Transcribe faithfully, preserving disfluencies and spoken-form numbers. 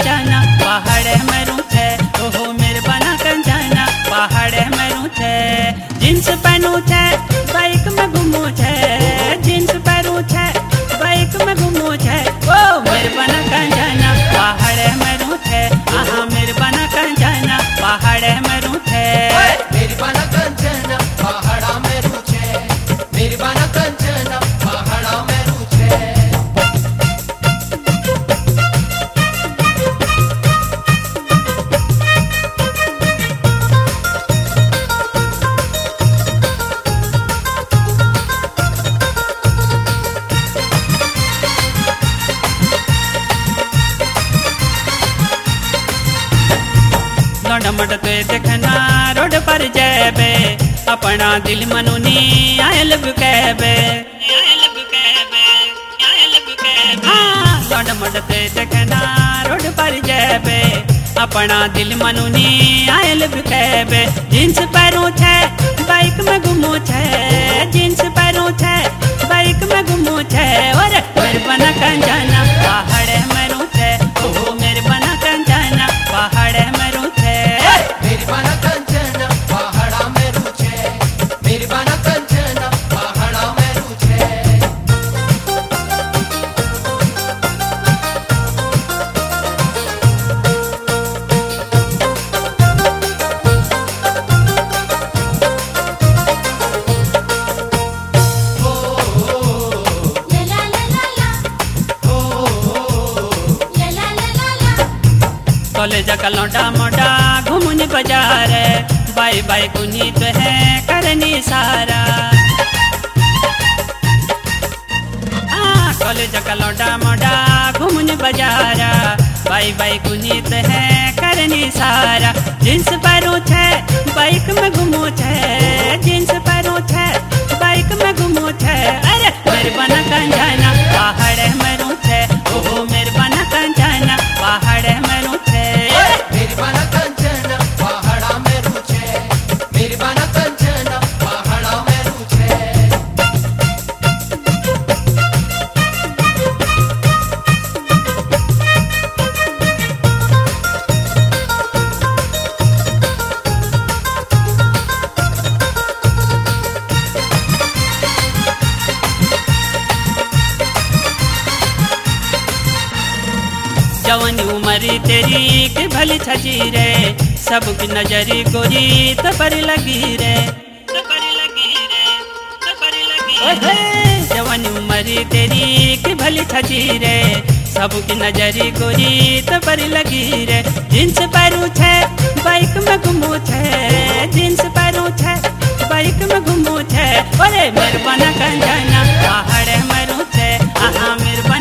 कंजाना पहाड़ मरू छे ओहो मेरे बना कंजाना पहाड़ मरू छे जींस पहनू छे बाइक में घूमू छे जींस पहनू छे बाइक में घूमू छे ओ मेरे बना कंजाना पहाड़ मरू छे आहा मेरे बना कंजाना पहाड़ मरू छे मेरी बना कंचना पहाड़ा में रुचे मेरी बना कंचना पहाड़ा में रुचे लौंडमट ते देखना रोड पर जेबे अपना दिल मनुनी आयल बुकेबे हाँ लौंडमट ते देखना रोड पर जेबे अपना दिल मनुनी आयल बुकेबे जींस पैरों छे बाइक में घूमू छे जींस पैरों छे बाइक में घूमू छे और मेरे बना कंजाना पहाड़ मरू छे ओहो मेरे बना कंजाना पहाड़ मरू छे मेरी बना कंचना पहाड़ा में रुचे मेरी बना कंचना पहाड़ा में रुचे कॉलेज का लौटा मोटा घूमने बाजार बाई बाई कुनी तो है करनी सारा हाँ कॉलेज का लौटा मोटा घूमने बाजार बाई बाई कुनी तो है करनी सारा जींस पैरों छे बाइक में घूमू छे जींस पैरों छे बाइक में घूमू छे अरे मेरे बना कंजाना पहाड़ मरू छे ओहो मेरे बना कंजाना पहाड़ मरू छे मेरी बना कंचना पहाड़ा में रुचे मेरी बना कंचना पहाड़ा में रुचे जवानी उमरी तेरी के भली छजी रे सबकी नजरी गोरी तो पर लगी रे तो पर लगी रे तो पर लगी ओहे जवानी उमरी तेरी के भली छजी रे सबकी नजरी गोरी तो पर लगी रे जींस पैरू छे बाइक में घूमू छे जींस पैरू छे बाइक में घूमू छे अरे मेरे बना कंजाना पहाड़ मरू छे आहा मेरे